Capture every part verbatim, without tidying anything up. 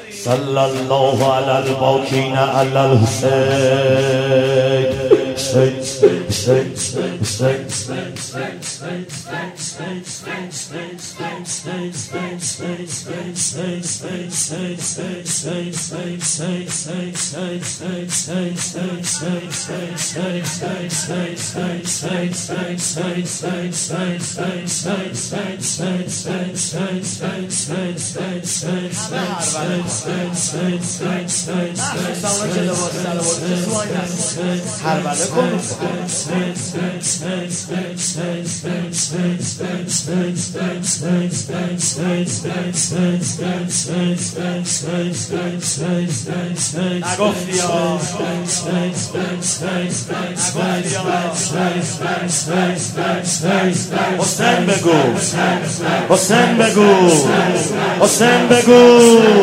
صلی الله علی الباکین علی الحسین نگفتی ها حسین بگو حسین بگو حسین بگو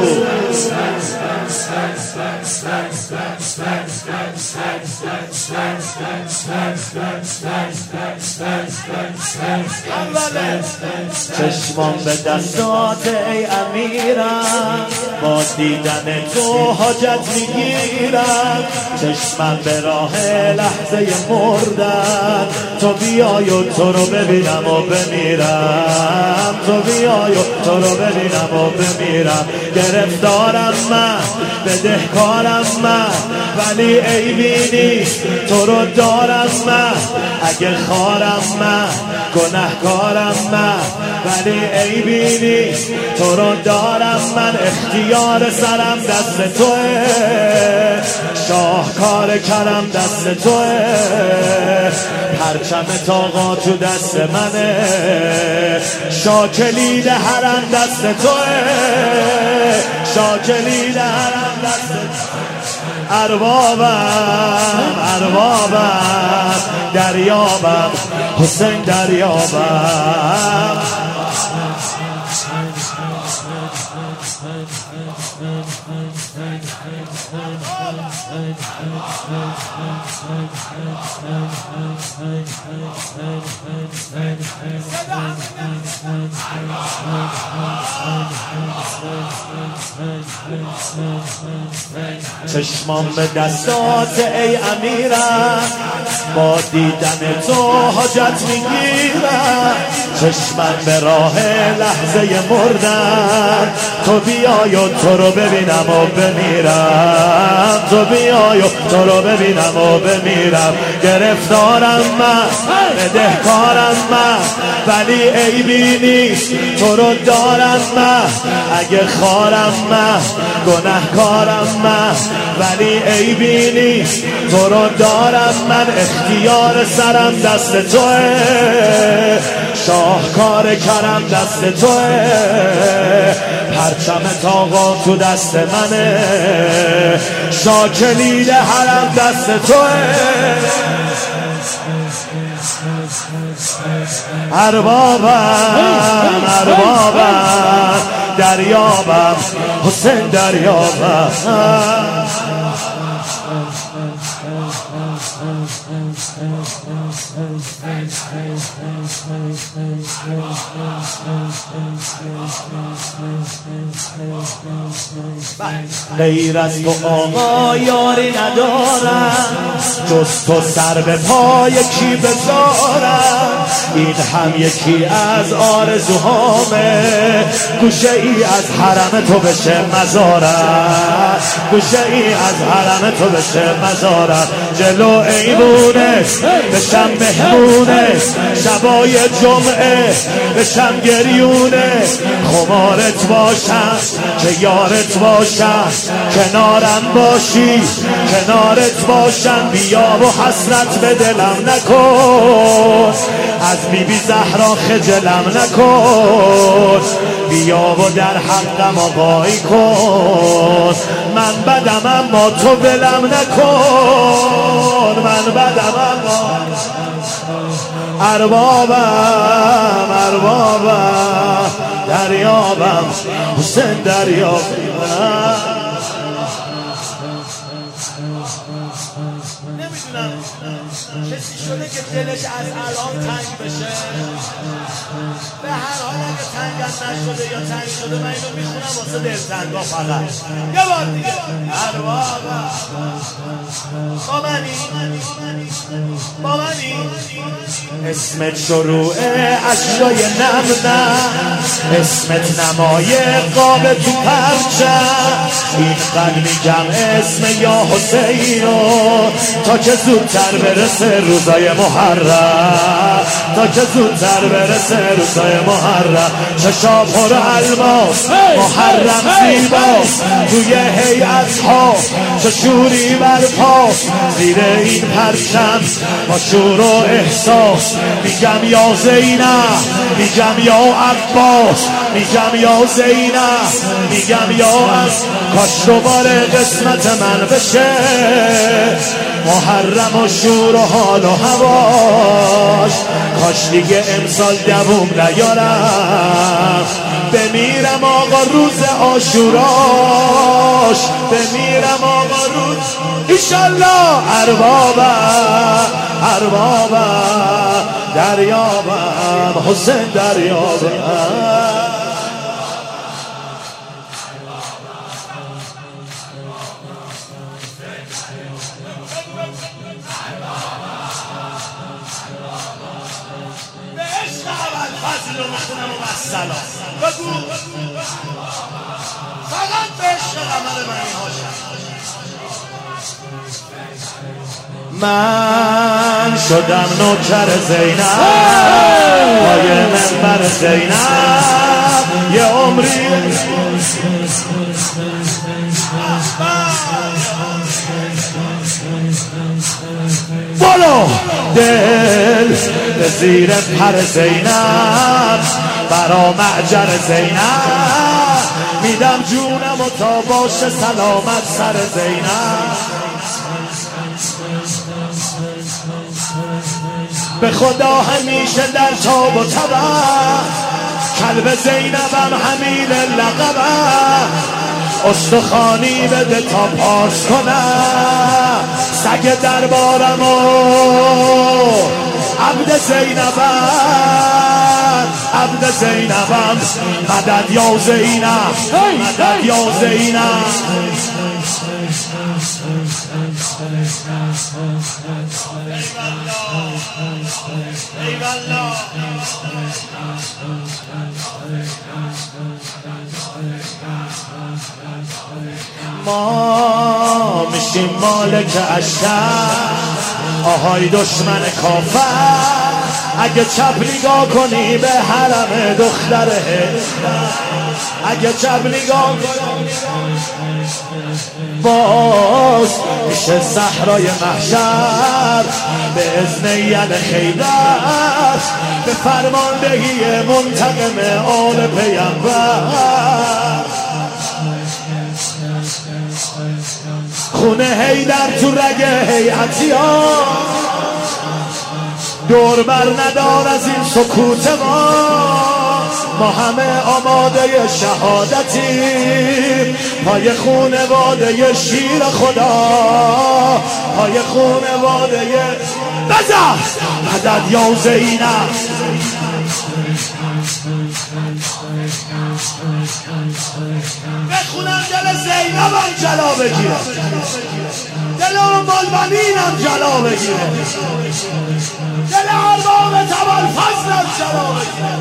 چشمان به دستات ای امیرم با دیدن تو حاجت میگیرم چشمم به راه لحظه مردن تو بیای و تو رو ببینم و بمیرم تو بیای و تو رو ببینم و بمیرم گرفتارم من بدهکارم من ولی عیبی نیست تو رو دارم من اگه خارم من گناهکارم من ولی عیبی نیست تو رو دارم من اختیار سرم دست توه شاهکار کرم دست توه پرچم طاقا تو دست منه شاکلید حرم دست توه شاکلید حرم دست توه اربابم اربابم دریابم حسین دریابم چشمان به دستات ای امیرم با دیدن تو حاجت میگیرم چشمم به راه لحظه مردن تو بیای و تو رو ببینم و بمیرم تو بیای و تو رو ببینم و بمیرم گرفتارم من بدهکارم من ولی عیبی نیست تو رو دارم من اگه خارم من گناهکارم من ولی عیبی نیست تو رو دارم من اختیار سرم دست توه شاهکار کرم دست توه پرچم طاقا تو دست منه شاکلید حرم دست توه اربابم اربابم دریابم حسین دریابم غیر از تو آقا یاری ندارم جز تو سر به پای کی بذارم این هم یکی از آرزوهامه گوشه ای از حرم تو بشه مزارم گوشه ای از حرم تو بشه مزارم جلو ایوونه بشم مهمونه شبای جمعه بشم گریونه خمارت باشم که یارت باشم کنارم باشی کنارت باشم بیا و حسرت به دلم نکن از بی بی زهرا خجلم نکن بیا و در حقم آقایی کن من بدم اما تو ولم نکن من بدم اما اربابم اربابم دریابم حسین دریابم نمیدونم کسی شده که دلش از الان تنگ بشه؟ به هر حال اگه تنگت نشده یا تنگ شده من اینو میخونم واسه دلتنگا فقط. یه بار دیگه اربابا با منی با منی اسمت شروع اشیای نم نم، اسمت نمای قاب تو پرچم، این قلبی کم اسم یا حسینو تا که زودتر برسه روزای محرم، تا که زودتر برسه روزای محرم. چشا پر الماس محرم زیباست توی هیئت ها، چه شوری برپا زیر این پرچم با شور و احساس. میگم یا زینب، میگم یا عباس، میگم یا زینب، میگم یا از کاش دوباره قسمت من بشه محرم و شور و حال و هواش. کاش دیگه امسال دووم نیارم، بمیرم آقا روز عاشوراش، بمیرم آقا روز ایشالله. اربابم اربابم دریابم حسین دریابم. فضل رو میخونم و بسلام بگو فقط به عشق قمر من هاشم. من شدم نوکر زینب پای منبر زینب یه عمری بالا دل به زیر پر زینب برا معجر زینب میدم جونم و تا باشه سلامت سر زینب. به خدا همیشه در تاب و تبم کلب زینبم همین لقبم، استخوانی بده تا پاس کنم سگ دربارم و عبد زینبم، عبد زینبم. مدد یا زینب، مدد یا زینب. ما میشیم مالک اشتر آهای دشمن کافر، اگه چپ نگاه کنی به حرم دختر هشتر، اگه چپ نگاه کنی باز میشه صحرای محشر به اذن ید خیبر، به فرماندهی منتقم آل پیمبر. خونه حیدر تو رگ هیئتیا دور بر ندار از این سکوت ما، ما همه آماده شهادتی پای خونواده شیر خدا، پای خونواده بزر مدد یا زینب. بخونم دل زینبم جلا بگیره، دل ام البنینم جلا بگیره، دل ارباب تبال فضلم جلا بگیره.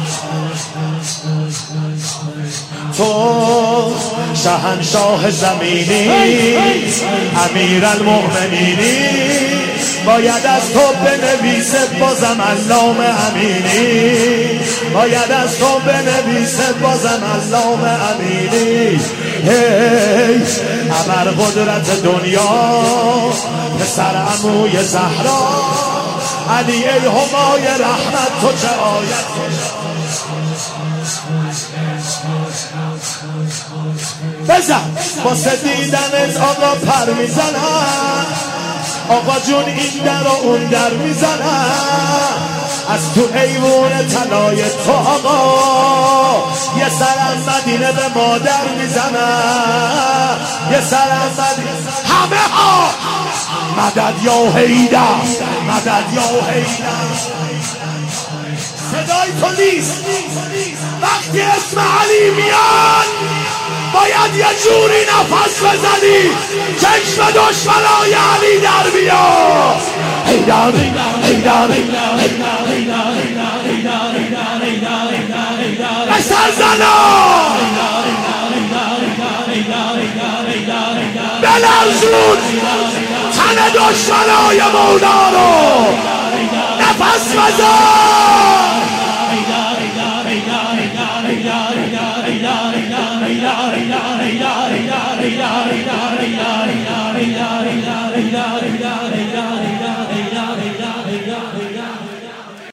تو شهنشاه زمینی امیر المؤمنینی، باید از تو بنویسه بازم علام امینی، باید از تو بنویسه بازم علام امینی. هی ابر قدرت دنیا پسر عموی زهرا علی ای همای رحمت تو چه آیت بزن واسه دیدنت آقا پر میزنم، آقا جون این در و اون در میزنم، از تو ایوون طلای تو آقا یه سرم مدینه به مادر میزنم، یه سرم مدینه همه ها مدد یا حیدر، مدد یا حیدر. صدای تو نیست وقتی اسم علی میاد باید یه جوری نفس بزنی چشم دشمنای علی در بیاد. حیدر حیدر بسر زنا بلرزون تن دشمنای مولا رو نفس بزن.